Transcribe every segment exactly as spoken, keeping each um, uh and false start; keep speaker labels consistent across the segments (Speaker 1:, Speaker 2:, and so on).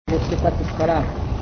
Speaker 1: صفة الصلاة.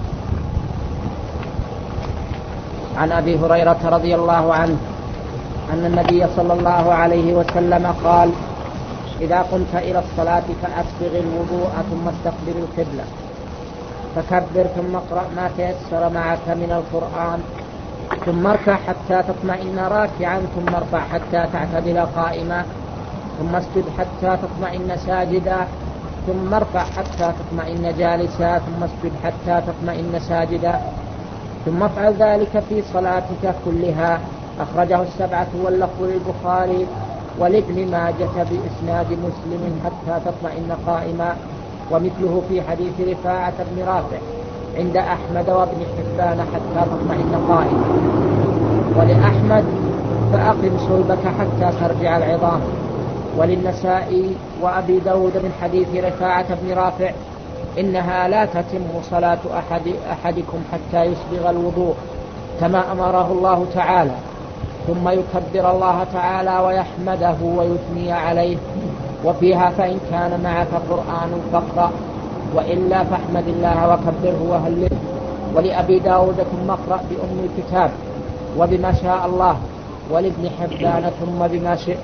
Speaker 1: عن أبي هريرة رضي الله عنه أن النبي صلى الله عليه وسلم قال: إذا قمت إلى الصلاة فأسبغ الوضوء ثم استقبل القبلة، فكبر ثم اقرأ ما تيسر معك من القرآن، ثم اركع حتى تطمئن راكعا، ثم ارفع حتى تعتدل قائما، ثم اسجد حتى تطمئن ساجدا، ثم ارفع حتى تطمئن جالسا، ثم اسجد حتى تطمئن ساجدا، ثم افعل ذلك في صلاتك كلها. أخرجه السبعة واللفظ للبخاري ولابن ماجة بإسناد مسلم حتى تطمئن قائما، ومثله في حديث رفاعة بن رافع عند أحمد وابن حبان حتى تطمئن قائما. ولأحمد: فأقم صلبك حتى ترجع العظام. وللنسائي وأبي داود من حديث رفاعة بن رافع: إنها لا تتم صلاة أحد أحدكم حتى يسبغ الوضوء كما أمره الله تعالى، ثم يكبر الله تعالى ويحمده ويثني عليه. وفيها: فإن كان معك قرآن فاقرأ، وإلا فاحمد الله وكبره وهلله. ولأبي داود: ثم اقرأ بأم الكتاب وبما شاء الله. ولابن حبان: ثم بما شئت.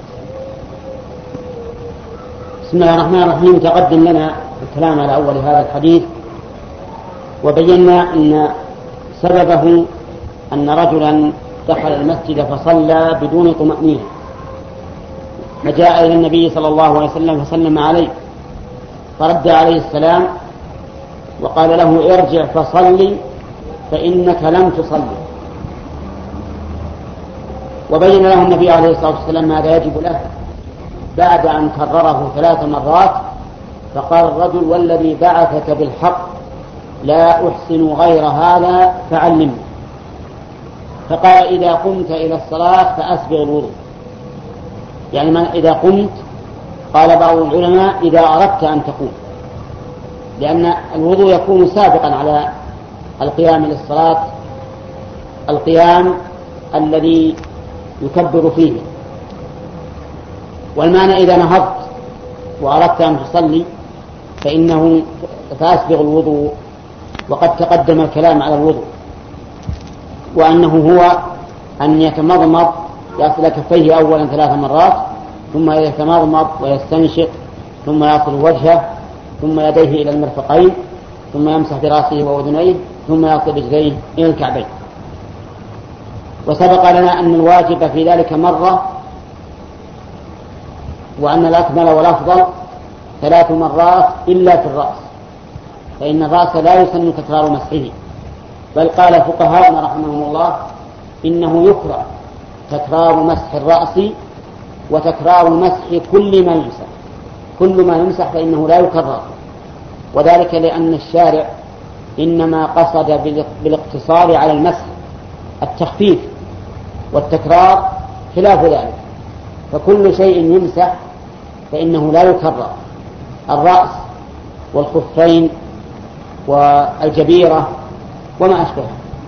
Speaker 2: بسم الله الرحمن الرحيم. تقدم لنا الكلام على أول هذا الحديث، وبينا أن سببه أن رجلا دخل المسجد فصلى بدون طمأنينة، فجاء إلى النبي صلى الله عليه وسلم فسلم عليه، فرد عليه السلام وقال له: ارجع فصلي فإنك لم تصلي. وبين له النبي عليه الصلاة والسلام ماذا يجب له بعد أن كرره ثلاث مرات، فقال الرجل: والذي بعثك بالحق لا أحسن غير هذا فعلمني. فقال: إذا قمت إلى الصلاة فأسبغ الوضوء، يعني من إذا قمت، قال بعض العلماء: إذا أردت أن تقوم، لأن الوضوء يكون سابقا على القيام للصلاة، القيام الذي يكبر فيه. والمعنى إذا نهضت وأردت أن تصلي فإنه فأسبغ الوضوء. وقد تقدم الكلام على الوضوء، وأنه هو أن يتمضمض، يغسل كفيه أولا ثلاث مرات، ثم يتمضمض ويستنشق، ثم يصل وجهه، ثم يديه إلى المرفقين، ثم يمسح برأسه وأذنيه، ثم يصل رجليه إلى الكعبين. وسبق لنا أن الواجب في ذلك مرة، وأن الأكمل والأفضل ثلاث مرات إلا في الرأس، فإن الرأس لا يسن تكرار مسحه، بل قال فقهاؤنا رحمهم الله: إنه يكره تكرار مسح الرأس وتكرار مسح كل ما يمسح، كل ما يمسح فإنه لا يكرر، وذلك لأن الشارع إنما قصد بالاقتصار على المسح التخفيف، والتكرار خلاف ذلك، فكل شيء يمسح فإنه لا يكرر، الرأس والخفين والجبيرة وما أشبه.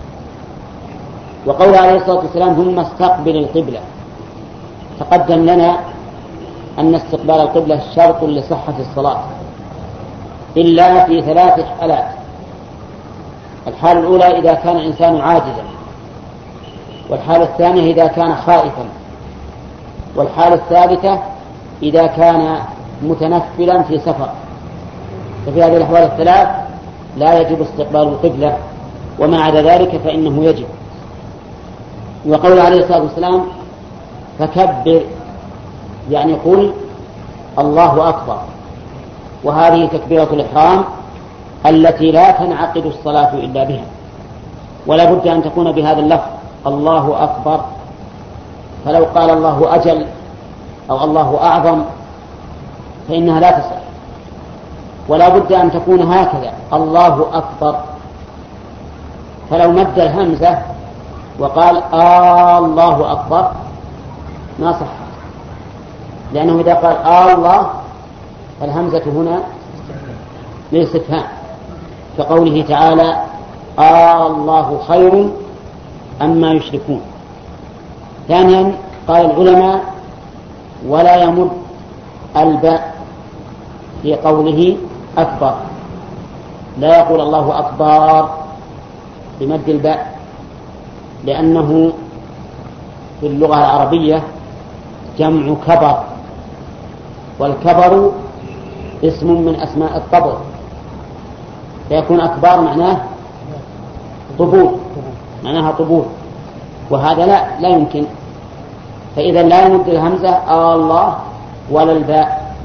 Speaker 2: وقول عليه الصلاة والسلام: ثم استقبل القبلة، تقدم لنا أن استقبال القبلة شرط لصحة الصلاة إلا في ثلاث حالات. الحالة الأولى إذا كان إنسان عاجزا، والحالة الثانية إذا كان خائفا، والحالة الثالثة إذا كان متنفلا في سفر. ففي هذه الأحوال الثلاث لا يجب استقبال القبلة، وما عدا ذلك فإنه يجب. وقول عليه الصلاة والسلام: فكبر، يعني قل الله أكبر، وهذه تكبيرة الإحرام التي لا تنعقد الصلاة إلا بها، ولا بد أن تكون بهذا اللفظ الله أكبر. فلو قال الله أجل أو الله أعظم فإنها لا تصح، ولا بد أن تكون هكذا الله أكبر. فلو مد الهمزة وقال آه الله أكبر ما صح، لأنه إذا قال آه الله فالهمزة هنا للاستفهام، كقوله تعالى: آه الله خير أما يشركون. ثانيا قال العلماء: ولا يمد الباء في قوله أكبر، لا يقول الله أكبر بمد الباء، لأنه في اللغة العربية جمع كبر، والكبر اسم من أسماء الطبر، فيكون أكبر معناه طبول، معناها طبول، وهذا لا لا يمكن. فإذا لا يمد الهمزة الله ولا الباء.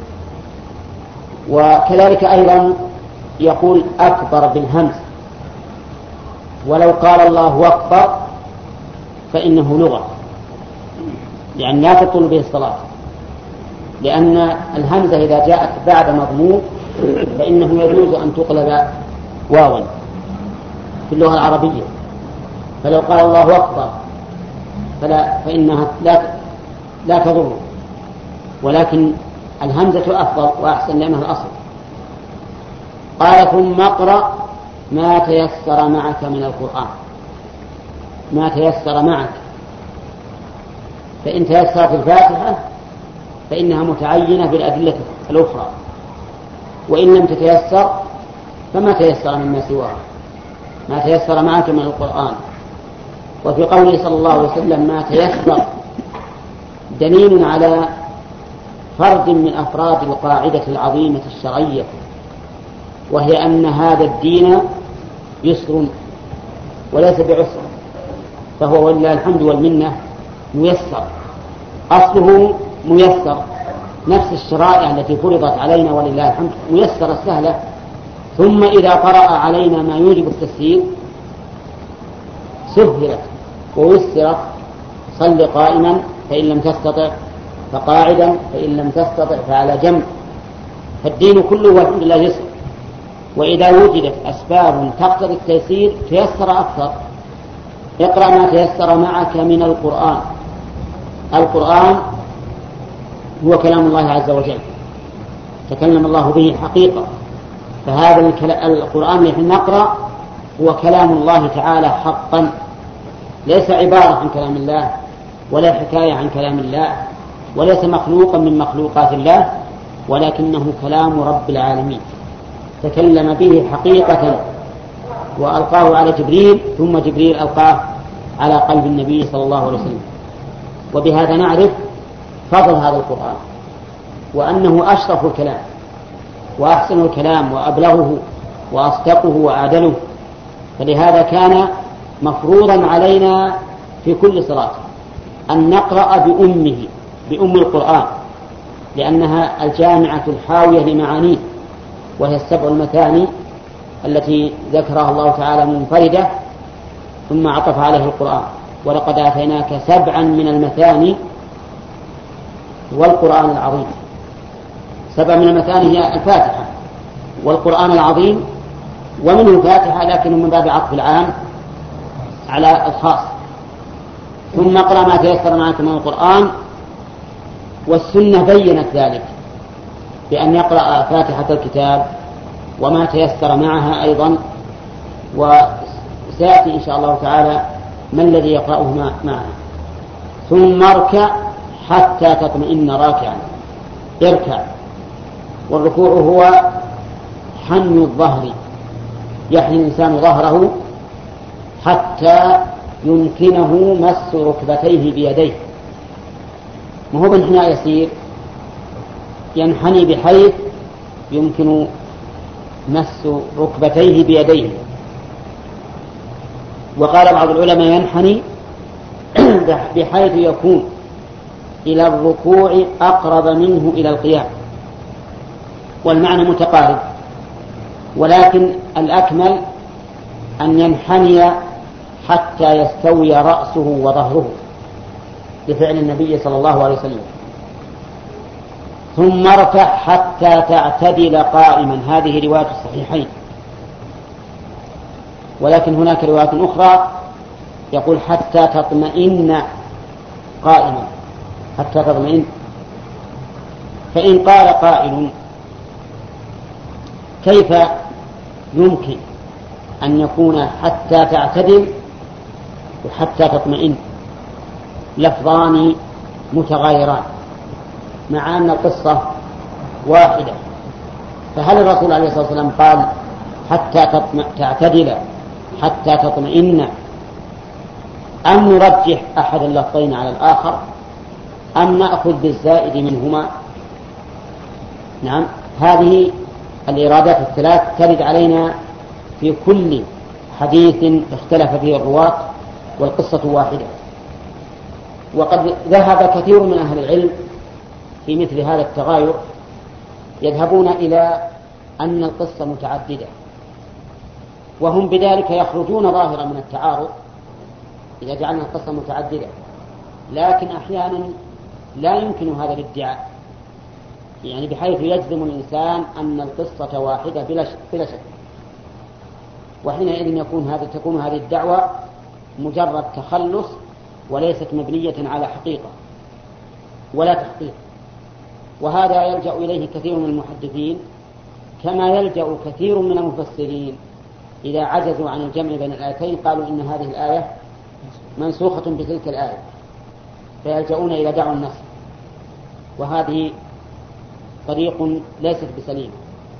Speaker 2: وكذلك أيضا يقول أكبر بالهمز، ولو قال الله أكبر فإنه لغة، يعني لا تطول به الصلاة، لأن الهمزة إذا جاءت بعد مضموم فإنه يجوز أن تقلب واوا في اللغة العربية، فلو قال الله أكبر فلا فإنها لا لا تضر، ولكن الهمزة أفضل وأحسن لأنها الأصل. قال ثم اقرأ ما تيسر معك من القرآن. ما تيسر معك، فإن تيسرت الفاتحة فإنها متعينة بالأدلة الأخرى، وإن لم تتيسر فما تيسر مما سواها، ما تيسر معك من القرآن. وفي قوله صلى الله عليه وسلم ما تيسر دليل على فرد من أفراد القاعدة العظيمة الشرعية، وهي أن هذا الدين يسر وليس بعسر، فهو ولله الحمد والمنة ميسر، أصله ميسر، نفس الشرائع التي فرضت علينا ولله الحمد ميسرة سهلة، ثم إذا طرأ علينا ما يوجب التسهيل سهلت ويسرت. صل قائما فإن لم تستطع فقاعدا، فإن لم تستطع فعلى جنب. فالدين كله والحمد لله يسر، وإذا وجدت أسباب تقتضي التيسير تيسر أكثر. اقرأ ما تيسر معك من القرآن. القرآن هو كلام الله عز وجل، تكلم الله به حقيقة، فهذا القرآن الذي نقرأ هو كلام الله تعالى حقا، ليس عبارة عن كلام الله ولا حكاية عن كلام الله، وليس مخلوقا من مخلوقات الله، ولكنه كلام رب العالمين تكلم به حقيقة وألقاه على جبريل، ثم جبريل ألقاه على قلب النبي صلى الله عليه وسلم. وبهذا نعرف فضل هذا القرآن، وأنه أشرف الكلام وأحسن الكلام وأبلغه وأصدقه وأعدله، فلهذا كان مفروضا علينا في كل صلاة أن نقرأ بأمه، بأم القرآن، لأنها الجامعة الحاوية لمعانيه، وهي السبع المثاني التي ذكرها الله تعالى منفردة ثم عطف عليه القرآن. ولقد آتيناك سبعا من المثاني والقرآن العظيم. سبع من المثاني هي الفاتحة والقرآن العظيم، ومنه الفاتحة لكن من باب عطف العام على الخاص. ثم اقرأ ما تيسر معك من القرآن، والسنة بينت ذلك بأن يقرأ فاتحة الكتاب وما تيسر معها أيضا، وسيأتي إن شاء الله تعالى ما الذي يقرأه معها. ثم اركع حتى تطمئن راكعا. اركع، والركوع هو حن الظهر، يحني الإنسان ظهره حتى يمكنه مس ركبتيه بيديه، ما هو بانحناء يسير، ينحني بحيث يمكن مس ركبتيه بيديه. وقال بعض العلماء ينحني بحيث يكون إلى الركوع أقرب منه إلى القيام، والمعنى متقارب، ولكن الأكمل أن ينحني حتى يستوي رأسه وظهره بفعل النبي صلى الله عليه وسلم. ثم اركع حتى تعتدل قائما. هذه رواية الصحيحين، ولكن هناك رواية أخرى يقول حتى تطمئن قائما، حتى تطمئن. فإن قال قائل كيف يمكن أن يكون حتى تعتدل وحتى تطمئن لفظان متغايران مع أن القصة واحدة؟ فهل الرسول عليه الصلاة والسلام قال حتى تعتدل حتى تطمئن، أم نرجح أحد اللفظين على الآخر، أم نأخذ بالزائد منهما؟ نعم، هذه الإرادات الثلاث ترد علينا في كل حديث اختلف فيه الرواة والقصة واحدة. وقد ذهب كثير من أهل العلم في مثل هذا التغاير، يذهبون إلى أن القصة متعددة، وهم بذلك يخرجون ظاهرا من التعارض إذا جعلنا القصة متعددة، لكن أحيانا لا يمكن هذا الادعاء، يعني بحيث يجزم الإنسان أن القصة واحدة بلا شك، وحينئذ يكون هذا تكون هذه الدعوة مجرد تخلص وليست مبنية على حقيقة ولا تحقيق. وهذا يلجأ إليه كثير من المحدثين، كما يلجأ كثير من المفسرين إذا عجزوا عن الجمع بين الآيتين قالوا إن هذه الآية منسوخة بتلك الآية، فيلجؤون إلى دعوى النسخ، وهذه طريق ليست بسليمة،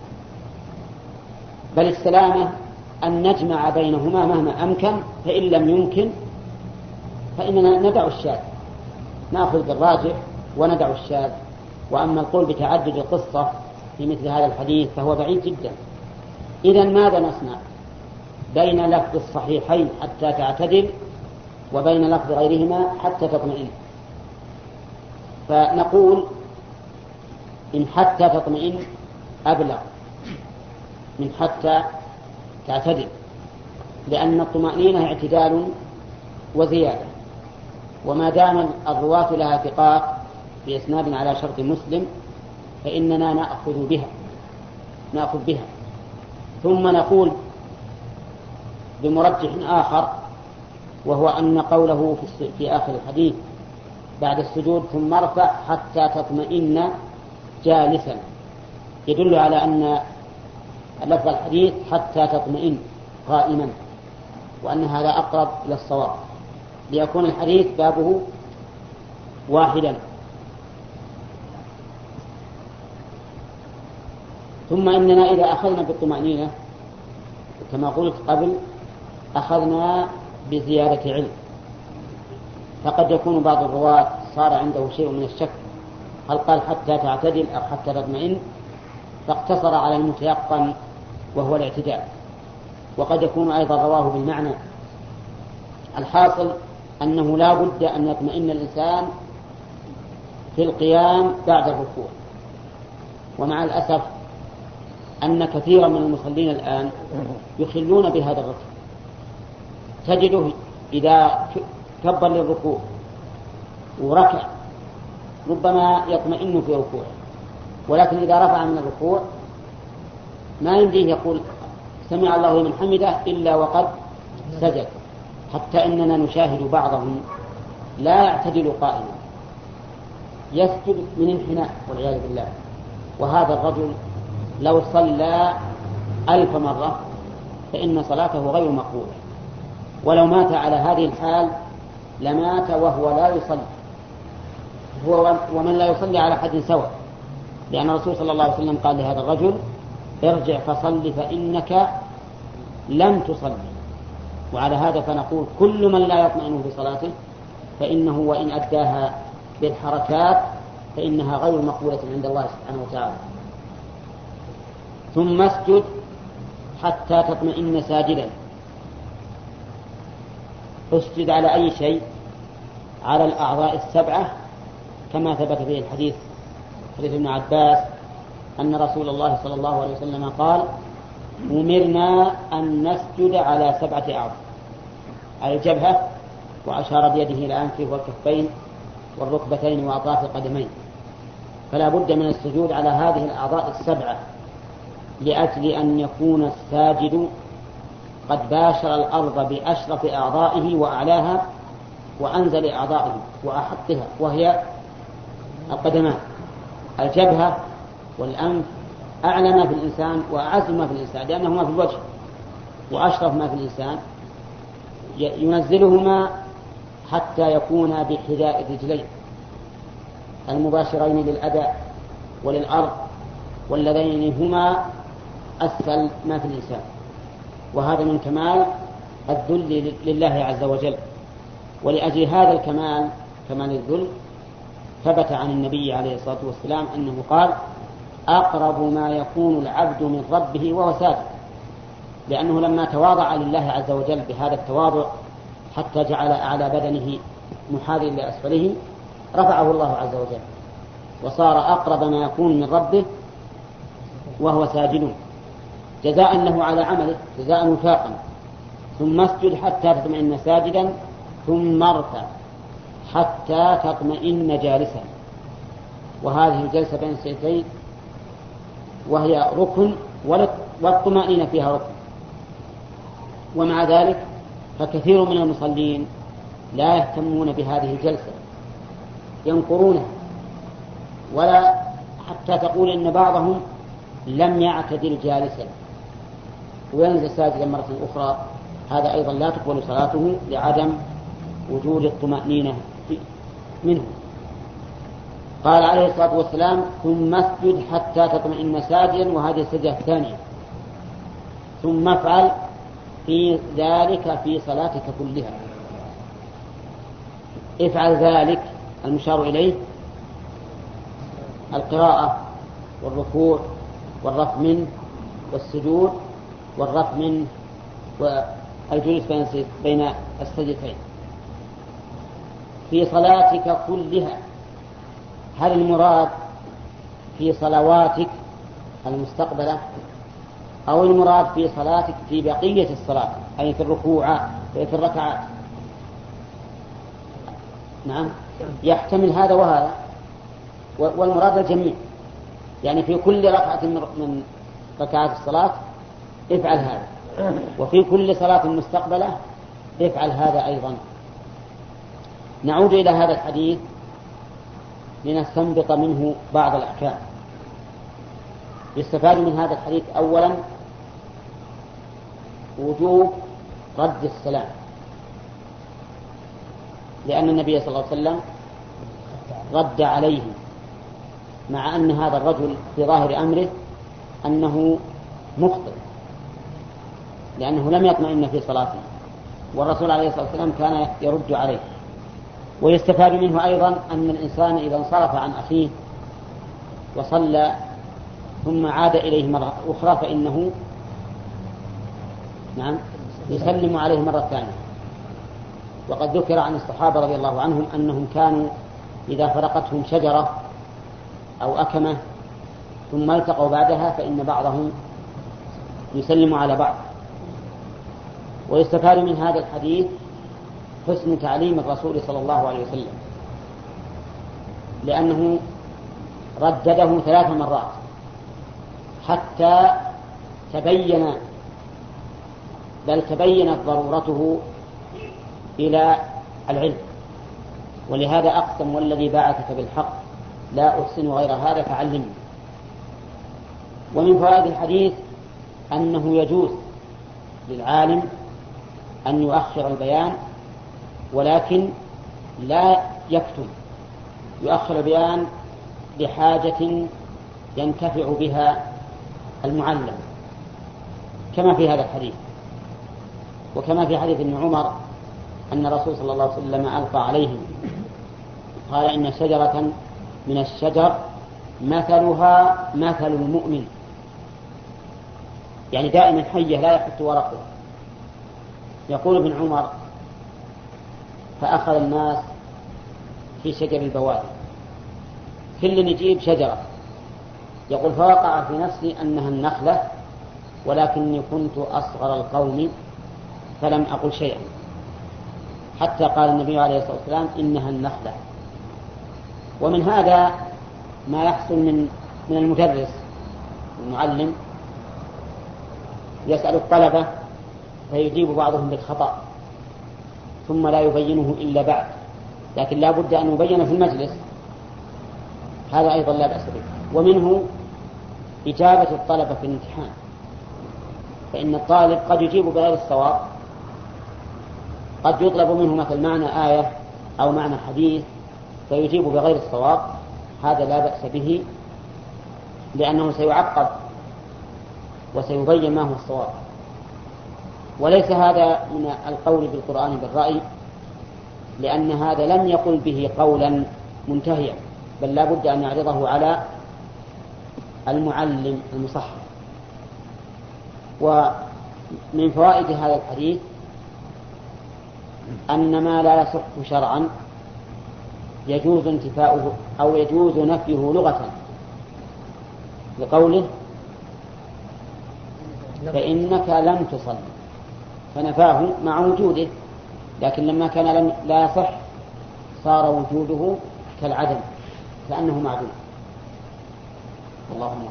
Speaker 2: بل السلامة أن نجمع بينهما مهما أمكن، فإن لم يمكن فإننا ندع الشاذ، نأخذ بالراجح وندع الشاذ. وأما القول بتعدد القصة في مثل هذا الحديث فهو بعيد جدا. إذن ماذا نصنع بين لفظ الصحيحين حتى تعتدل وبين لفظ غيرهما حتى تطمئن؟ فنقول إن حتى تطمئن أبلغ من حتى تعتدل، لأن الطمأنينة اعتدال وزيادة، وما دام الرواة لها ثقات بإسناد على شرط مسلم فإننا نأخذ بها نأخذ بها ثم نقول بمرجح آخر، وهو أن قوله في آخر الحديث بعد السجود ثم ارفع حتى تطمئن جالسا، يدل على أن لفظ الحديث حتى تطمئن قائما، وأن هذا أقرب إلى الصواب، ليكون الحديث بابه واحدا. ثم إننا إذا أخذنا بالطمأنينة كما قلت قبل أخذنا بزيادة علم، فقد يكون بعض الرواة صار عنده شيء من الشك هل قال حتى تعتدل أو حتى تطمئن، فاقتصر على المتيقن وهو الاعتدال، وقد يكون أيضا رواه بالمعنى. الحاصل أنه لا بد أن يطمئن الإنسان في القيام بعد الركوع. ومع الأسف أن كثيرا من المصلين الآن يخلون بهذا الركن، تجده إذا كبر للركوع وركع ربما يطمئن في ركوعه، ولكن إذا رفع من الركوع ما يمديه يقول سمع الله لمن حمده إلا وقد سجد، حتى إننا نشاهد بعضهم لا يعتدل قائما، يسجد من انحناء والعياذ بالله. وهذا الرجل لو صلى ألف مرة فإن صلاته غير مقبولة، ولو مات على هذه الحال لمات وهو لا يصلي، هو ومن لا يصلي على حد سواء، لأن الرسول صلى الله عليه وسلم قال لهذا الرجل ارجع فصل فإنك لم تصلي. وعلى هذا فنقول كل من لا يطمئن في صلاته فإنه وإن أداها بالحركات فإنها غير مقبولة عند الله سبحانه وتعالى. ثم اسجد حتى تطمئن ساجدا. اسجد على أي شيء؟ على الأعضاء السبعة، كما ثبت في الحديث حديث ابن عباس أن رسول الله صلى الله عليه وسلم قال أمرنا أن نسجد على سبعة أعضاء: على الجبهة، وأشار بيده إلى الأنف والكفين والركبتين وأطراف القدمين. فلا بد من السجود على هذه الأعضاء السبعة، لأجل أن يكون الساجد قد باشر الأرض بأشرف أعضائه وأعلاها وأنزل أعضائه وأحطها، وهي القدمان. الجبهة والأنف أعلى ما في الإنسان وأعز ما في الإنسان، لأنهما في الوجه، وأشرف ما في الإنسان ينزلهما حتى يكونا بحذاء الرجلين المباشرين للأداء وللأرض، واللذين هما أسفل ما في الإنسان. وهذا من كمال الذل لله عز وجل. ولأجل هذا الكمال، كمال الذل، ثبت عن النبي عليه الصلاة والسلام أنه قال: أقرب ما يكون العبد من ربه وهو ساجد، لأنه لما تواضع لله عز وجل بهذا التواضع حتى جعل أعلى بدنه محاذيا لأسفله رفعه الله عز وجل، وصار أقرب ما يكون من ربه وهو ساجد، جزاء له على عمله، جزاء وفاقا. ثم اسجد حتى تطمئن ساجدا، ثم ارفع حتى تطمئن جالسا. وهذه الجلسة بين السجدتين وهي ركن، والطمأنينة فيها ركن. ومع ذلك فكثير من المصلين لا يهتمون بهذه الجلسة، ينقرونها، ولا حتى تقول إن بعضهم لم يعتدل جالسا وينزل ساجدا مرة أخرى، هذا أيضا لا تقبل صلاته لعدم وجود الطمأنينة منه. قال عليه الصلاة والسلام: ثم اسجد حتى تطمئن ساجدا، وهذه السجدة الثانية. ثم افعل في ذلك في صلاتك كلها. افعل ذلك المشار إليه القراءة والركوع والرفع منه والسجود والرفع منه والجلوس بين السجدتين في صلاتك كلها. هل المراد في صلواتك المستقبلة أو المراد في صلاتك في بقية الصلاة، أي في الركوع في الركعات؟ نعم، يحتمل هذا وهذا، والمراد الجميع، يعني في كل ركعة من ركعات الصلاة افعل هذا، وفي كل صلاة مستقبلة افعل هذا أيضا. نعود إلى هذا الحديث لنستنبط منه بعض الأحكام. يستفاد من هذا الحديث أولا وجوب رد السلام، لأن النبي صلى الله عليه وسلم رد عليه، مع أن هذا الرجل في ظاهر أمره أنه مخطئ، لأنه لم يطمئن في صلاته، والرسول عليه الصلاة والسلام كان يرد عليه. ويستفاد منه أيضا أن الإنسان إذا انصرف عن أخيه وصلى ثم عاد إليه مرة أخرى فإنه نعم يسلم عليه مرة ثانية. وقد ذكر عن الصحابة رضي الله عنهم أنهم كانوا إذا فرقتهم شجرة أو أكمة ثم التقوا بعدها فإن بعضهم يسلم على بعض. ويستفاد من هذا الحديث حسن تعليم الرسول صلى الله عليه وسلم، لأنه ردده ثلاث مرات حتى تبين بل تبينت ضرورته إلى العلم. ولهذا أقسم: والذي بعثك بالحق لا أحسن غير هذا فعلمني. ومن فوائد الحديث أنه يجوز للعالم أن يؤخر البيان، ولكن لا يكتم، يؤخر البيان لحاجة ينتفع بها المعلم، كما في هذا الحديث. وكما في حديث ابن عمر أن الرسول صلى الله عليه وسلم ألقى عليهم قال: إن شجرة من الشجر مثلها مثل المؤمن، يعني دائما حية لا يحط ورقه. يقول ابن عمر: فأخذ الناس في شجر البوادي، كل نجيب شجرة. يقول: فوقع في نفسي أنها النخلة، ولكني كنت أصغر القوم فلم أقل شيئا، حتى قال النبي عليه الصلاة والسلام: إنها النخلة. ومن هذا ما يحصل من من المدرس المعلم يسأل الطلبة فيجيب بعضهم بالخطأ ثم لا يبينه إلا بعد، لكن لا بد أن يبين في المجلس، هذا أيضا لا بأس به. ومنه إجابة الطلبة في الامتحان، فإن الطالب قد يجيب بغير الصواب، قد يطلب منه مثل معنى آية أو معنى حديث فيجيب بغير الصواب، هذا لا بأس به، لأنه سيعقب وسيبين ما هو الصواب. وليس هذا من القول بالقرآن بالرأي، لأن هذا لم يقل به قولا منتهيا، بل لا بد أن يعرضه على المعلم المصحح. ومن فوائد هذا الحديث أن ما لا يصح شرعا يجوز انتفاؤه أو يجوز نفيه لغة، لقوله فإنك لم تصل، فنفاه مع وجوده، لكن لما كان لم لا يصح صار وجوده كالعدم، كأنه معدوم. اللهم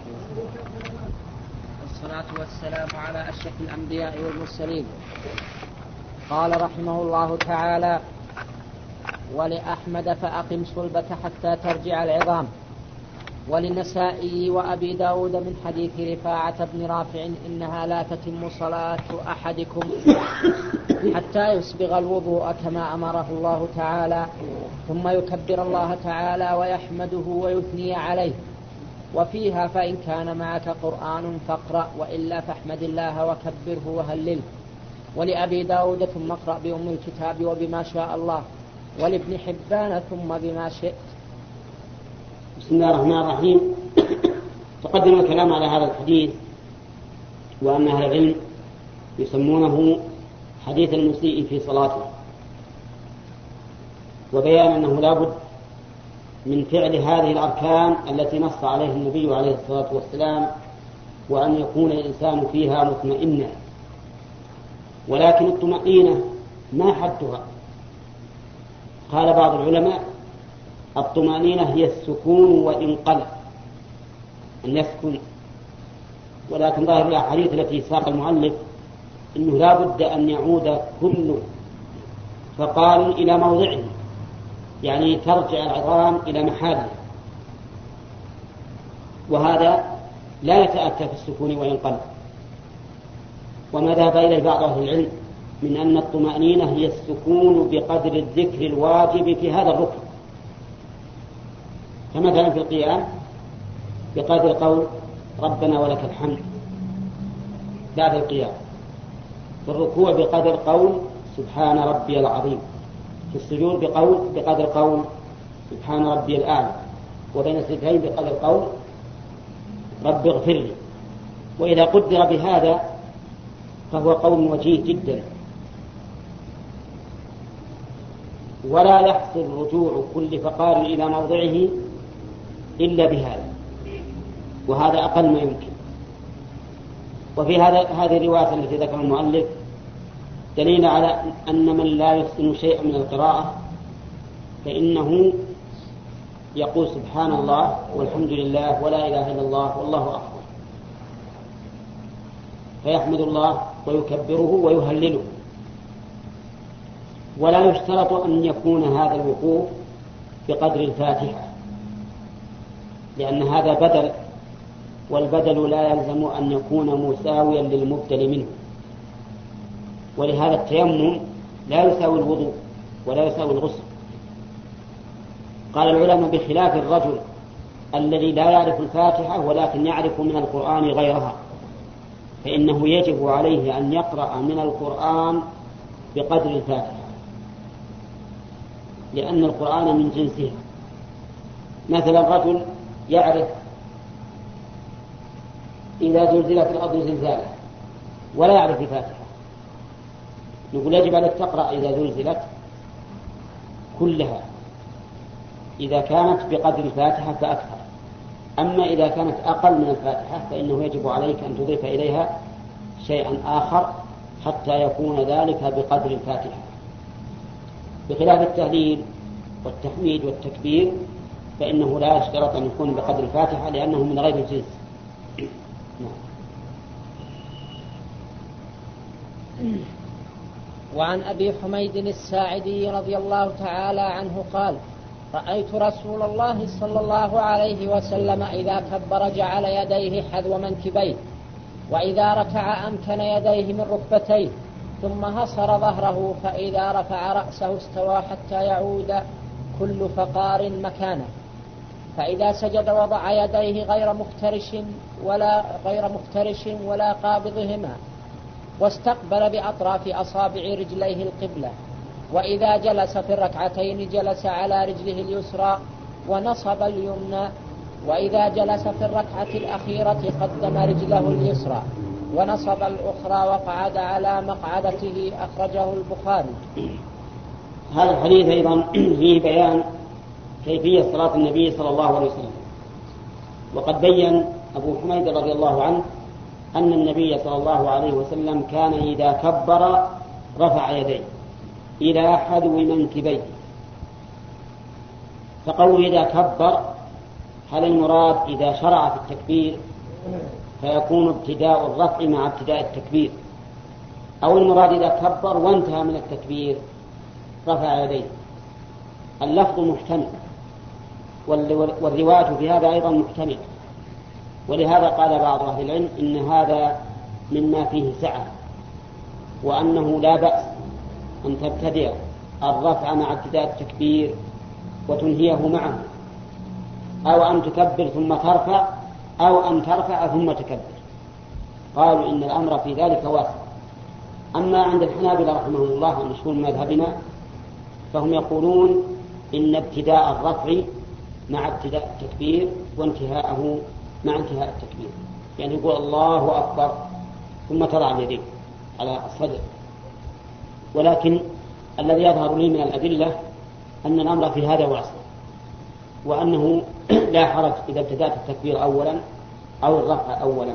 Speaker 1: الصلاة والسلام على أشرف الأنبياء والمرسلين. قال رحمه الله تعالى: ولأحمد فأقم صلبة حتى ترجع العظام. وللنسائي وأبي داود من حديث رفاعة بن رافع: إنها لا تتم صلاة أحدكم حتى يسبغ الوضوء كما أمره الله تعالى، ثم يكبر الله تعالى ويحمده ويثني عليه. وفيها: فإن كان معك قرآن فاقرأ، وإلا فاحمد الله وكبره وهلله. ولأبي داود: ثم اقرأ بأم الكتاب وبما شاء الله. ولابن حبان: ثم بما شئت.
Speaker 2: بسم الله الرحمن الرحيم. تقدم الكلام على هذا الحديث، وأن أهل العلم يسمونه حديث المسيء في صلاته، وبيان أنه لا بد من فعل هذه الأركان التي نص عليه النبي عليه الصلاة والسلام، وأن يكون الإنسان فيها مطمئنا. ولكن الطمأنينة ما حدها؟ قال بعض العلماء: الطمأنينة هي السكون وإن قل، أن يسكن. ولكن ظاهر الأحاديث التي ساق المؤلف إنه لا بد أن يعود كل فقال إلى موضعه، يعني ترجع العظام إلى محلها، وهذا لا يتأتى في السكون وإن قل. وما ذهب إليه بعض أهل العلم من أن الطمأنينة هي السكون بقدر الذكر الواجب في هذا الركن، فمثلا في القيام بقدر قول ربنا ولك الحمد بعد القيام، في الركوع بقدر قول سبحان ربي العظيم، في السجود بقول بقدر قول سبحان ربي الأعلى، وبين السجدين بقدر قول رب اغفر لي. وإذا قدر بهذا فهو قول وجيه جدا، ولا يحصل رجوع كل فقار إلى موضعه إلا بهذا، وهذا أقل ما يمكن. وفي هذا هذه الرواية التي ذكر المؤلف دليل على أن من لا يحسن شيئا من القراءة فإنه يقول سبحان الله والحمد لله ولا إله إلا الله والله أكبر، فيحمد الله ويكبره ويهلله. ولا يشترط أن يكون هذا الوقوف بقدر الفاتحة، لأن هذا بدل، والبدل لا يلزم أن يكون مساويا للمبدل منه. ولهذا التيمم لا يساوي الوضوء ولا يساوي الغسل. قال العلماء: بخلاف الرجل الذي لا يعرف الفاتحة ولكن يعرف من القرآن غيرها، فإنه يجب عليه أن يقرأ من القرآن بقدر الفاتحة، لأن القرآن من جنسه. مثلا رجل يعرف إذا زلزلت الأرض زلزالها ولا يعرف الفاتحة، نقول يجب عليك تقرأ إذا زلزلت كلها إذا كانت بقدر الفاتحة فأكثر. أما إذا كانت أقل من الفاتحة فإنه يجب عليك أن تضيف إليها شيئا آخر حتى يكون ذلك بقدر الفاتحة، بخلاف التهليل والتحميد والتكبير فإنه لا يشترط أن يكون بقدر الفاتحة لأنه من غير الجنس.
Speaker 1: وعن أبي حميد الساعدي رضي الله تعالى عنه قال: رأيت رسول الله صلى الله عليه وسلم إذا كبر جعل يديه حذو منكبيه، وإذا ركع أمكن يديه من ركبتيه، ثم هصر ظهره، فإذا رفع رأسه استوى حتى يعود كل فقار مكانه، فإذا سجد وضع يديه غير مفترش ولا غير مفترش ولا قابضهما، واستقبل بأطراف أصابع رجليه القبلة، وإذا جلس في الركعتين جلس على رجله اليسرى ونصب اليمنى، وإذا جلس في الركعة الأخيرة قدم رجله اليسرى ونصب الأخرى وقعد على مقعدته. أخرجه البخاري.
Speaker 2: هذا الحديث أيضا فيه بيان كيفية صلاة النبي صلى الله عليه وسلم. وقد بين أبو حميد رضي الله عنه أن النبي صلى الله عليه وسلم كان إذا كبر رفع يديه إلى حذو منكبيه. فقوله إذا كبر، هل المراد إذا شرع في التكبير فيكون ابتداء الرفع مع ابتداء التكبير، أو المراد إذا كبر وانتهى من التكبير رفع يديه؟ اللفظ محتمل، والرواية في هذا أيضا محتمل، ولهذا قال بعض أهل العلم إن هذا مما فيه سعة، وأنه لا بأس أن تبتدئ الرفع مع ابتداء التكبير وتنهيه معه، أو أن تكبر ثم ترفع، أو أن ترفع ثم تكبر. قالوا إن الأمر في ذلك واسع. أما عند الحنابلة رحمهم الله المشهور من مذهبنا فهم يقولون إن ابتداء الرفع مع ابتداء التكبير وانتهاءه مع انتهاء التكبير، يعني يقول الله أكبر ثم تضع اليدين على الصدر. ولكن الذي يظهر لي من الأدلة أن الأمر في هذا واسع، وأنه لا حرج إذا ابتدأت التكبير أولا أو الرفع أولا.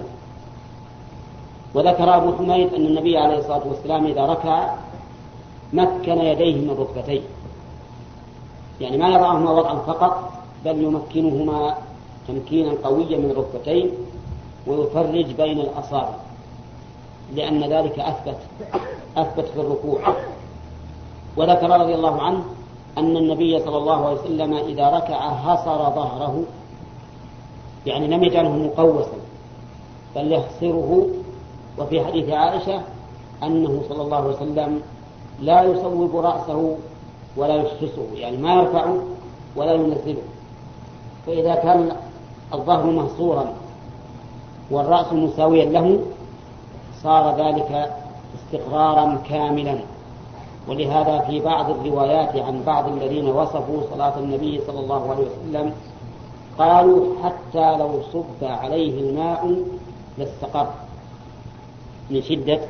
Speaker 2: وذكر أبو حميد أن النبي عليه الصلاة والسلام إذا ركع مكن يديه من ركبتيه، يعني ما يضعهما وضعا فقط، بل يمكنهما تمكينا قويا من الركبتين ويفرج بين الأصابع، لأن ذلك أثبت أثبت في الركوع. وذكر رضي الله عنه أن النبي صلى الله عليه وسلم إذا ركع هصر ظهره، يعني لم يجعله مقوسا بل يحصره. وفي حديث عائشة أنه صلى الله عليه وسلم لا يصوب رأسه ولا يشخصه، يعني ما يرفعه ولا ينزله. فإذا كان الظهر مهصورا والرأس مساويا له صار ذلك استقرارا كاملا. ولهذا في بعض الروايات عن بعض الذين وصفوا صلاة النبي صلى الله عليه وسلم قالوا حتى لو صب عليه الماء لاستقر، من شدة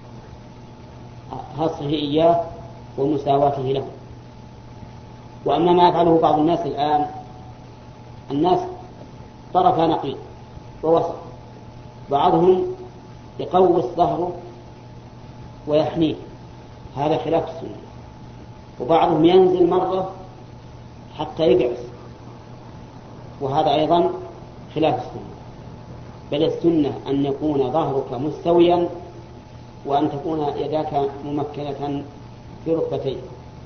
Speaker 2: هصه إياه ومساواته له. وأما ما يفعله بعض الناس الآن، الناس طرف نقيض ووسط، بعضهم يقوس ظهره ويحنيه، هذا خلاف السنة، وبعضهم ينزل مرة حتى يقعس، وهذا أيضا خلاف السنة. بل السنة أن يكون ظهرك مستويا وأن تكون يداك ممكنة في ركبتيه.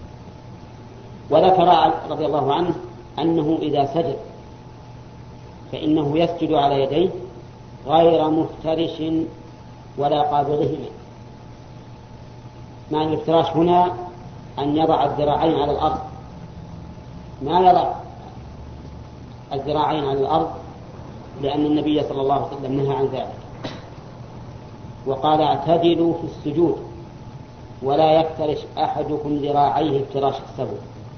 Speaker 2: وذكر رضي الله عنه أنه إذا سجد فإنه يسجد على يديه غير مفترش ولا قابضهما. مع الافتراش هنا أن يضع الذراعين على الأرض، ما يضع الذراعين على الأرض، لأن النبي صلى الله عليه وسلم نهى عن ذلك وقال اعتدلوا في السجود ولا يفترش أحدكم ذراعيه افتراش السبع.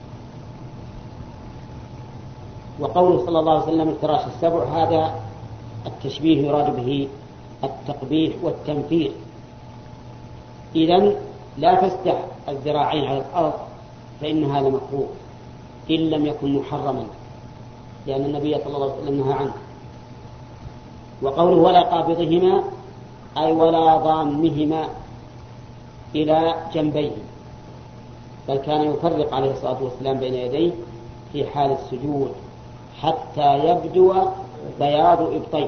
Speaker 2: وقوله صلى الله عليه وسلم افتراش السبع هذا التشبيه يراد به التقبيح والتنفير. إذن لا تفتح الذراعين على الأرض فإن هذا مكروه إن لم يكن محرما، لأن النبي صلى الله عليه وسلم نهى عنه. وقوله ولا قابضهما أي ولا ضامهما إلى جنبيه، بل كان يفرق عليه الصلاة والسلام بين يديه في حال السجود حتى يبدو بياض إبطيه.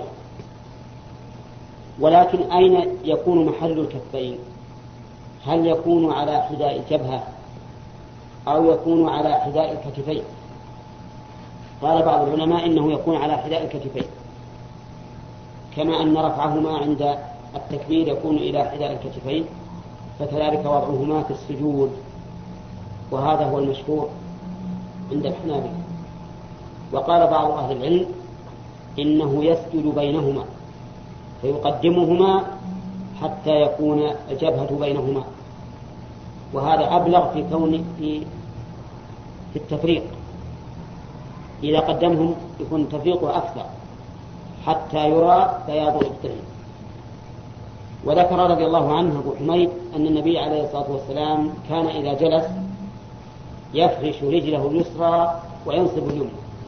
Speaker 2: ولكن أين يكون محل الكفين؟ هل يكون على حذاء الجبهة أو يكون على حذاء الكتفين؟ قال بعض العلماء إنه يكون على حذاء الكتفين، كما أن رفعهما عند التكبير يكون إلى حذاء الكتفين، فكذلك وضعهما في السجود، وهذا هو المشهور عند الحنابلة. وقال بعض أهل العلم إنه يسجد بينهما فيقدمهما حتى يكون الجبهة بينهما، وهذا أبلغ في كون في في التفريق. إذا قدمهم يكون التفريق أكثر حتى يرى بياض إبطهم. وذكر رضي الله عنه أبو حميد أن النبي عليه الصلاة والسلام كان إذا جلس يفرش رجله اليسرى وينصب اليمنى،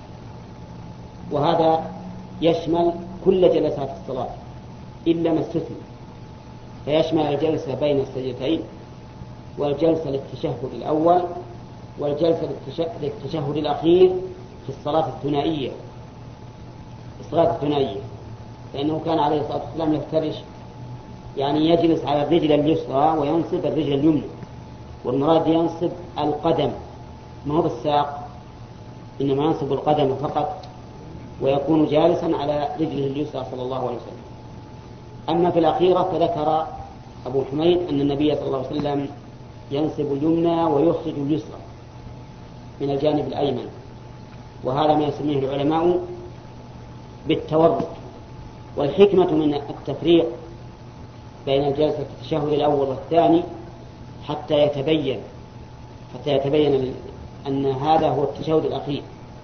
Speaker 2: وهذا يشمل كل جلسات الصلاة إلا ما استثنى، فيشمل الجلسة بين السجدتين، والجلسة للتشهد الأول، والجلسة للتشهد الأخير في الصلاة الثنائية في الصلاة الثنائية فإنه كان عليه الصلاة والسلام يفترش، يعني يجلس على الرجل اليسرى وينصب الرجل اليمنى، والمراد ينصب القدم ما هو بالساق، إنما ينصب القدم فقط، ويكون جالسا على رجله اليسرى صلى الله عليه وسلم. أما في الأخيرة فذكر أبو حميد أن النبي صلى الله عليه وسلم ينصب اليمنى ويخرج اليسرى من الجانب الأيمن، وهذا ما يسميه العلماء بالتورك. والحكمة من التفريق بين الجلسة التشهد الأول والثاني حتى يتبين حتى يتبين أن هذا هو التشهد الأخير.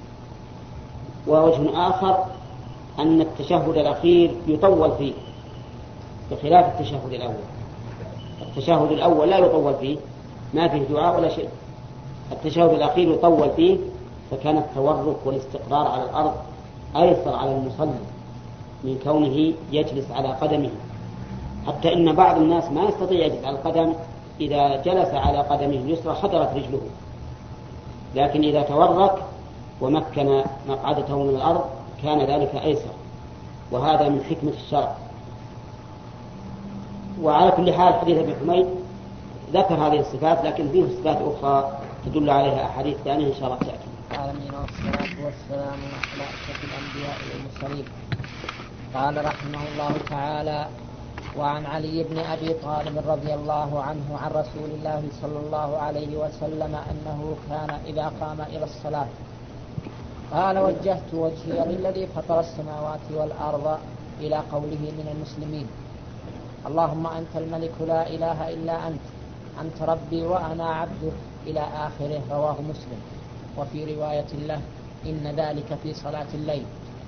Speaker 2: ووجه آخر أن التشهد الأخير يطول فيه بخلاف التشهد الأول. التشهد الأول لا يطول فيه، ما فيه دعاء ولا شيء. التشهد الأخير يطول فيه، فكان التورك والاستقرار على الأرض أيسر على المصلي من كونه يجلس على قدمه، حتى إن بعض الناس ما يستطيع يجلس على القدم، إذا جلس على قدمه اليسرى خطرت رجله، لكن إذا تورك ومكن مقعدته من الأرض كان ذلك أيسر، وهذا من حكمة الشرع. وعلى كل حال حديث ابن حميد ذكر هذه الصفات، لكن فيه صفات أخرى تدل عليها أحاديث ثانية إن شاء الله تأتي.
Speaker 1: العالمين والصلاة والسلام على أشرف الأنبياء والمرسلين. قال رحمه الله تعالى: وعن علي بن أبي طالب رضي الله عنه عن رسول الله صلى الله عليه وسلم أنه كان إذا قام إلى الصلاة قال: وجهت وجهي للذي فطر السماوات والأرض إلى قوله من المسلمين: اللهم أنت الملك لا إله إلا أنت أنت ربي وأنا عبدك إلى آخره. رواه مسلم. وفي رواية له: إن ذلك في صلاة الليل.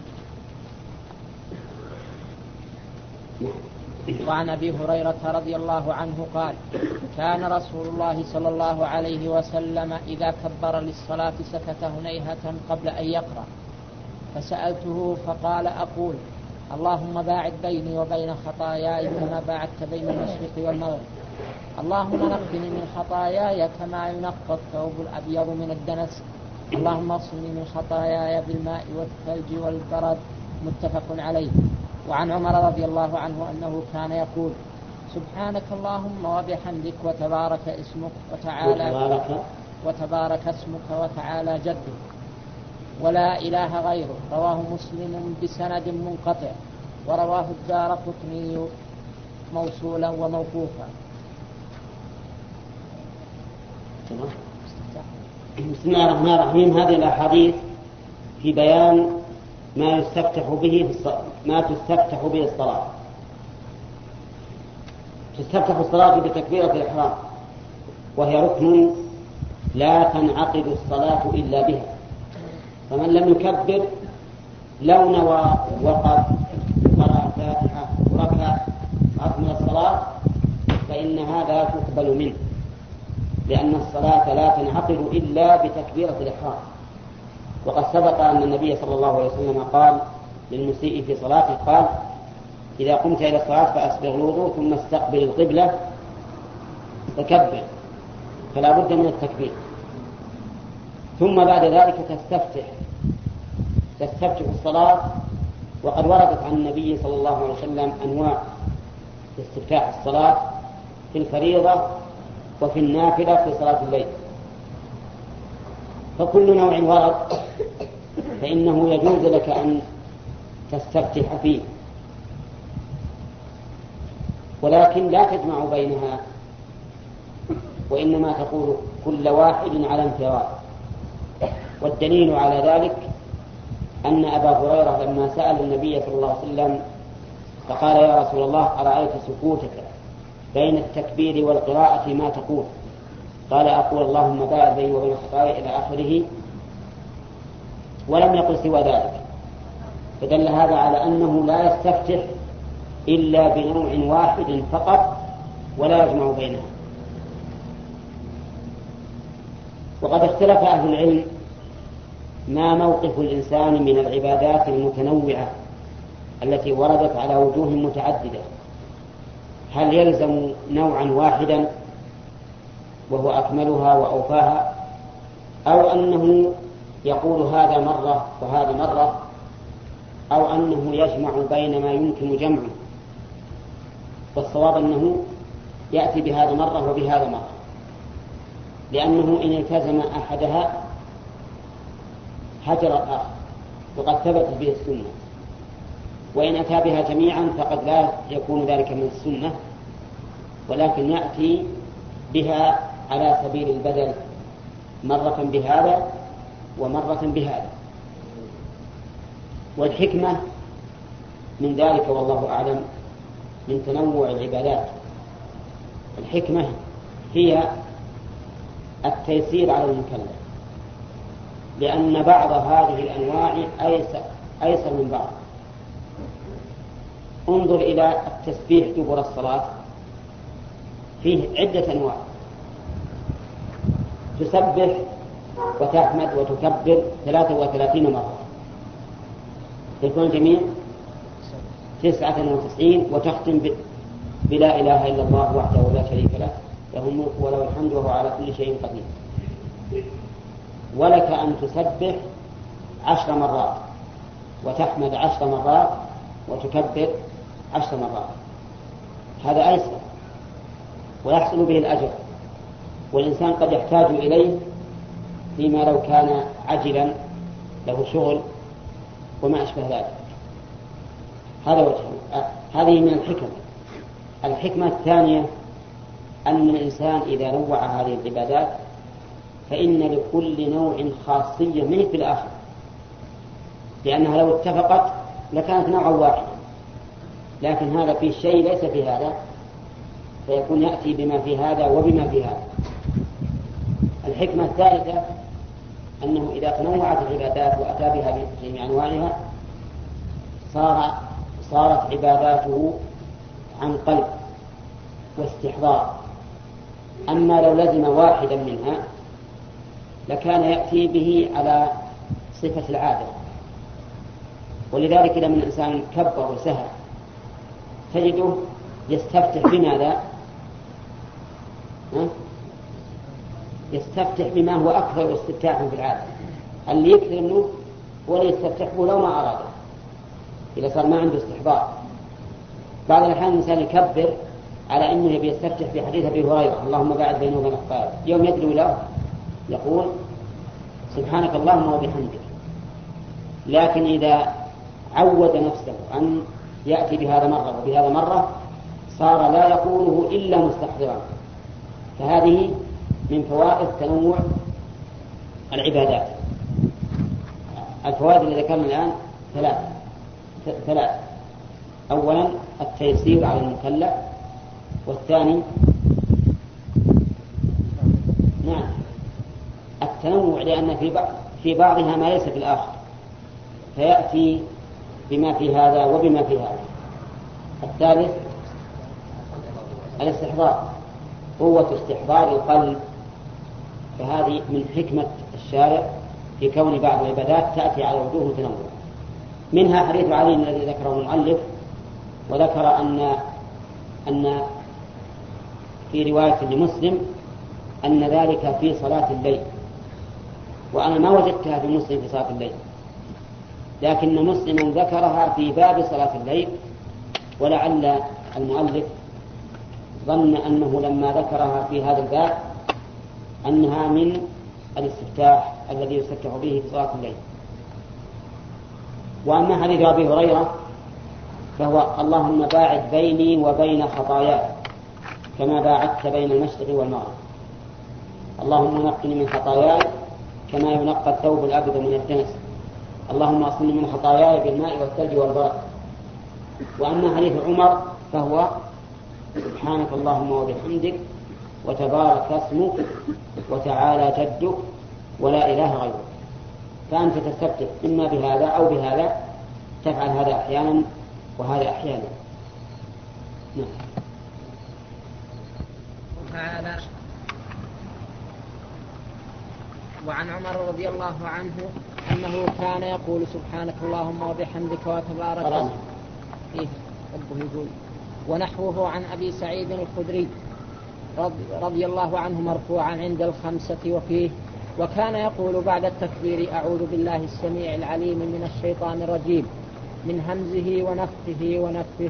Speaker 1: وعن أبي هريرة رضي الله عنه قال: كان رسول الله صلى الله عليه وسلم إذا كبر للصلاة سكت هنيهة قبل أن يقرأ، فسألته فقال: أقول اللهم باعد بيني وبين خطاياي كما باعدت بين المشرق والمغرب، اللهم نقني من خطاياي كما ينقى الثوب الأبيض من الدنس، اللهم اغسلني من خطاياي بالماء والثلج والبرد. متفق عليه. وعن عمر رضي الله عنه أنه كان يقول: سبحانك اللهم وبحمدك وتبارك اسمك وتعالى
Speaker 2: وتبارك,
Speaker 1: وتبارك اسمك وتعالى جدك ولا إله غيره. رواه مسلم بسند منقطع، ورواه الدارقطني موصولا وموقوفا.
Speaker 2: بسم الله الرحمن الرحيم. هذه الأحاديث في بيان ما يستفتح به ما تستفتح به الصلاة. تستفتح الصلاة بتكبيرة الإحرام، وهي ركن لا تنعقد الصلاة إلا بها، فمن لم يكبر لو نوى وقف قرأ فاتحة وركع أكمل الصلاة فإن هذا لا تقبل منه، لأن الصلاة لا تنعقد إلا بتكبيرة الإحرام. وقد سبق أن النبي صلى الله عليه وسلم قال للمسيء في صلاته: قال إذا قمت إلى الصلاة فأسبغ الوضوء ثم استقبل القبلة فكبر، فلا بد من التكبير. ثم بعد ذلك تستفتح تستفتح الصلاة. وقد وردت عن النبي صلى الله عليه وسلم أنواع استفتاح الصلاة في الفريضة وفي النافلة في صلاة الليل، فكل نوع ورد فإنه يجوز لك أن تستفتح فيه، ولكن لا تجمع بينها، وإنما تقول كل واحد على انفراد. والدليل على ذلك أن أبا هريرة لما سأل النبي صلى الله عليه وسلم فقال يا رسول الله أرأيت سكوتك بين التكبير والقراءة ما تقول؟ قال أقول اللهم باعد بيني وبين خطاياي إلى آخره، ولم يقل سوى ذلك. فدل هذا على أنه لا يستفتح إلا بنوع واحد فقط ولا يجمع بينها. وقد اختلف أهل العلم ما موقف الإنسان من العبادات المتنوعة التي وردت على وجوه متعددة، هل يلزم نوعا واحدا وهو أكملها وأوفاها، أو أنه يقول هذا مرة وهذا مرة، أو أنه يجمع بين ما يمكن جمعه. والصواب أنه يأتي بهذا مرة وبهذا مرة، لأنه إن التزم أحدها هجر الآخر، وقد ثبتت به السنة. وإن أتى بها جميعا فقد لا يكون ذلك من السنة، ولكن يأتي بها على سبيل البدل، مرة بهذا ومرة بهذا. والحكمة من ذلك والله أعلم من تنوع العبادات، الحكمة هي التيسير على المكلف، لأن بعض هذه الأنواع أيسر, أيسر من بعض. انظر إلى التسبيح دبر الصلاة، فيه عدة أنواع، تسبح وتحمد وتكبر ثلاثة وثلاثين مرة، يكون الجميع تسعة وتسعين، وتختم بلا إله إلا الله وحده لا شريك له له الملك وله الحمد وهو على كل شيء قدير. ولك أن تسبح عشر مرات وتحمد عشر مرات وتكبر عشر مرات، هذا أيسر ويحصل به الأجر، والإنسان قد يحتاج إليه فيما لو كان عجلا له شغل وما أشبه ذلك. هذا وجه هذه من الحكم. الحكمة الثانية أن الإنسان إذا نوع هذه العبادات فإن لكل نوع خاصية منه في الآخر، لأنها لو اتفقت لكانت نوعا واحدا، لكن هذا في شيء ليس في هذا، فيكون يأتي بما في هذا وبما في هذا. الحكمة الثالثة أنه إذا تنوعت العبادات وأتى بها بجميع أنواعها صار صارت عباداته عن قلب واستحضار. أما لو لزم واحدا منها لكان يأتي به على صفة العادة. ولذلك لما الإنسان كبر وسهى تجده يستفتح بماذا؟ يستفتح بما هو أكثر استفتاحا في العادة، اللي يكثر منه ولا يستفتح به لو ما أراده، إذا صار ما عنده استحضار. بعض الأحيان الإنسان يكبر على أنه يبي يستفتح في حديث أبي هريرة اللهم باعد بينه وبين خطاياي، يوم يدعو له يقول سبحانك اللهم وبحمدك. لكن إذا عود نفسه أن يأتي بهذا مرة وبهذا مرة صار لا يقوله إلا مستحضرا. فهذه من فوائد تنوع العبادات. الفوائد اللي ذكرنا الآن ثلاث ثلاث أولا التيسير على المكلف، والثاني نعم التنوع لأن في في بعضها ما ليس في الآخر، فيأتي بما في هذا وبما في هذا. الثالث الاستحضار، قوة استحضار القلب، فهذه من حكمة الشارع في كون بعض العبادات تأتي على وجوه متنوعة. منها حديث علي الذي ذكره المؤلف، وذكر أن أن في رواية لمسلم أن ذلك في صلاة الليل، وأنا ما وجدتها في مسلم في صلاة الليل، لكن مسلم ذكرها في باب صلاة الليل، ولعل المؤلف ظن أنه لما ذكرها في هذا الباب أنها من الاستفتاح الذي يستفتح به في صلاة الليل. وأما حديث أبي هريرة فهو اللهم باعد بيني وبين خطاياي كما باعدت بين المشرق والمغرب، اللهم نقني من خطاياي كما ينقى الثوب الأبيض من الدنس، اللهم اصلني من خطاياي بالماء والثلج والبرد. وأما حديث عمر فهو سبحانك اللهم وبحمدك وتبارك اسمك وتعالى جدك ولا إله غيرك. فأنت تستفتح إما بهذا أو بهذا، تفعل هذا أحيانا وهذا أحيانا. نعم.
Speaker 1: وتعالى وعن عمر رضي الله عنه أنه كان يقول سبحانك اللهم وبحمدك وتبارك اسمك. إيه ربه يقول. ونحوه عن أبي سعيد الخدري رضي الله عنه مرفوعا عند الخمسة وفيه: وكان يقول بعد التكبير: أعوذ بالله السميع العليم من الشيطان الرجيم من همزه ونفخه ونفثه.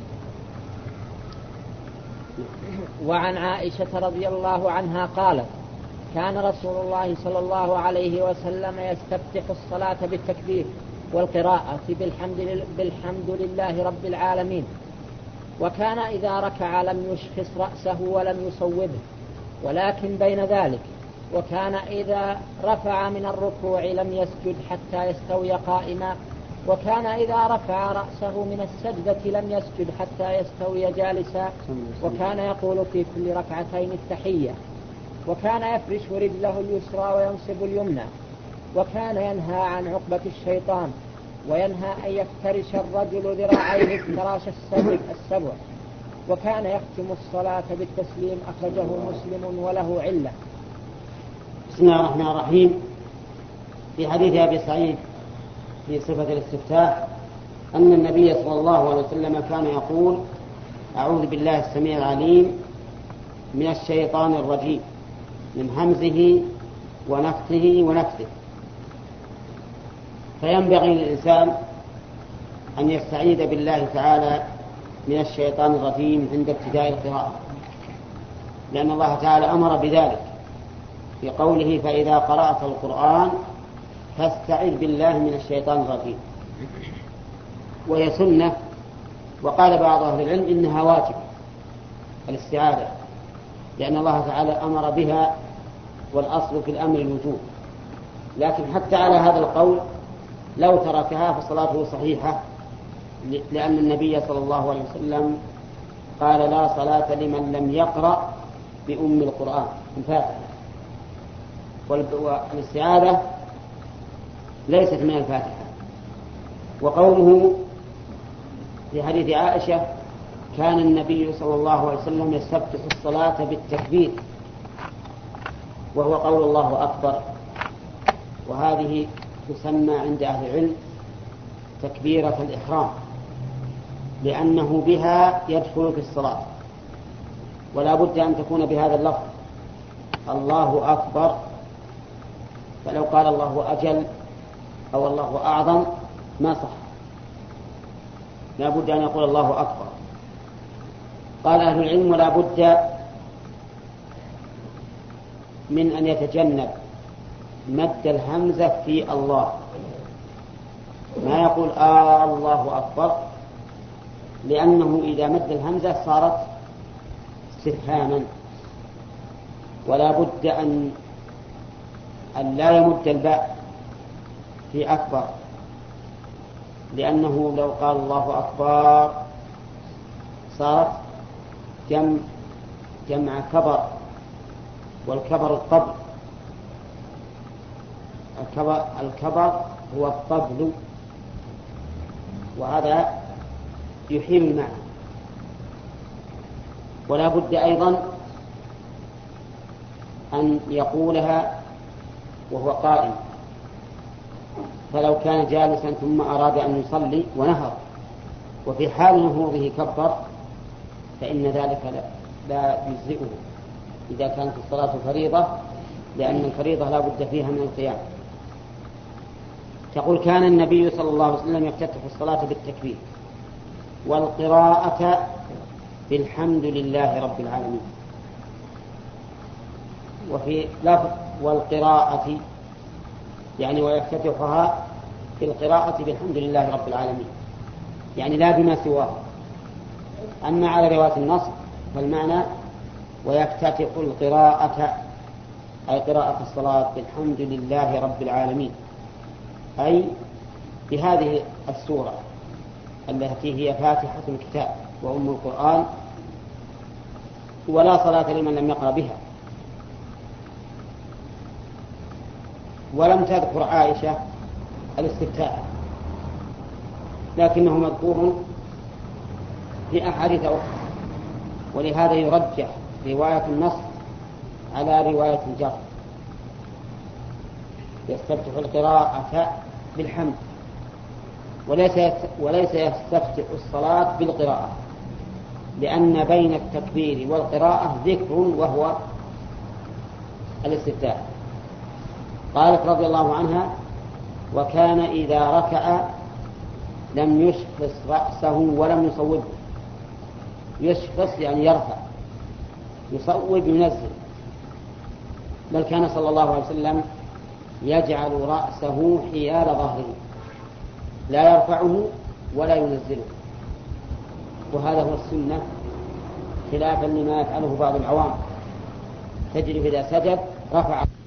Speaker 1: وعن عائشة رضي الله عنها قالت: كان رسول الله صلى الله عليه وسلم يستفتح الصلاة بالتكبير والقراءة بالحمد, بالحمد لله رب العالمين، وكان إذا ركع لم يشخص رأسه ولم يصوبه ولكن بين ذلك، وكان إذا رفع من الركوع لم يسجد حتى يستوي قائما، وكان إذا رفع رأسه من السجدة لم يسجد حتى يستوي جالسا، وكان يقول في كل ركعتين التحية، وكان يفرش رجله اليسرى وينصب اليمنى، وكان ينهى عن عقبة الشيطان، وينهى أن يفترش الرجل ذراعيه افتراش السبع، وكان يختم الصلاة بالتسليم. أخرجه مسلم وله علة.
Speaker 2: بسم الله الرحمن الرحيم. في حديث أبي سعيد في صفة الاستفتاح أن النبي صلى الله عليه وسلم كان يقول: أعوذ بالله السميع العليم من الشيطان الرجيم من همزه ونفخه ونفثه. فينبغي للإنسان أن يستعيذ بالله تعالى من الشيطان الرجيم عند ابتداء القراءة، لأن الله تعالى أمر بذلك في قوله: فإذا قرأت القرآن فاستعذ بالله من الشيطان الرجيم. وهي سنة، وقال بعض أهل العلم إنها واجب الاستعاذة، لأن الله تعالى أمر بها والأصل في الأمر الوجوب. لكن حتى على هذا القول لو تركها فصلاته صحيحة، لأن النبي صلى الله عليه وسلم قال: لا صلاة لمن لم يقرأ بأم القرآن الفاتحة. والاستعاذة ليست من الفاتحة. وقوله في حديث عائشة: كان النبي صلى الله عليه وسلم يستفتح الصلاة بالتكبير، وهو قول الله أكبر، وهذه تسمى عند أهل العلم تكبيرة الإحرام، لأنه بها يدخل في الصلاة، ولا بد أن تكون بهذا اللفظ الله أكبر. فلو قال الله أجل أو الله أعظم ما صح، لا بد أن يقول الله أكبر. قال أهل العلم: ولا بد من أن يتجنب مد الهمزة في الله، ما يقول آه الله أكبر، لأنه إذا مد الهمزة صارت استفهاما. ولا بد أن أن لا يمد الباء في أكبر، لأنه لو قال الله أكبر صارت جمع جمع كبر، والكبر الطبل. الكبر, الكبر هو الطبل، وهذا يحيل المعنى. ولا بد أيضا أن يقولها وهو قائم، فلو كان جالسا ثم أراد أن يصلي ونهض وفي حال نهوضه كبر فإن ذلك لا, لا يجزئه إذا كانت الصلاة فريضة، لأن الفريضة لا بد فيها من القيام. تقول: كان النبي صلى الله عليه وسلم يفتتح الصلاة بالتكبير والقراءة بالحمد لله رب العالمين. وفي لفظ والقراءة يعني ويفتتحها بالقراءة بالحمد لله رب العالمين، يعني لا بما سواه. أما على رواية النص فالمعنى ويفتتح القراءة أي قراءة الصلاة بالحمد لله رب العالمين، أي بهذه السورة التي هي فاتحة الكتاب وأم القرآن، ولا صلاة لمن لم يقرأ بها. ولم تذكر عائشة الاستفتاء، لكنه مذكور في أحاديث أخرى، ولهذا يرجح رواية النص على رواية الجر. يستفتح القراءة بالحمد، وليس وليس يستفتح الصلاة بالقراءة، لأن بين التكبير والقراءة ذكر وهو الاستفتاح. قالت رضي الله عنها: وكان إذا ركع لم يشخص رأسه ولم يصوبه. يشخص يعني يرفع، يصوب ينزل، بل كان صلى الله عليه وسلم يجعل رأسه حيال ظهره، لا يرفعه ولا ينزله، وهذا هو السنة، خلافا لما يفعله بعض العوام، تجري إذا سجد رفع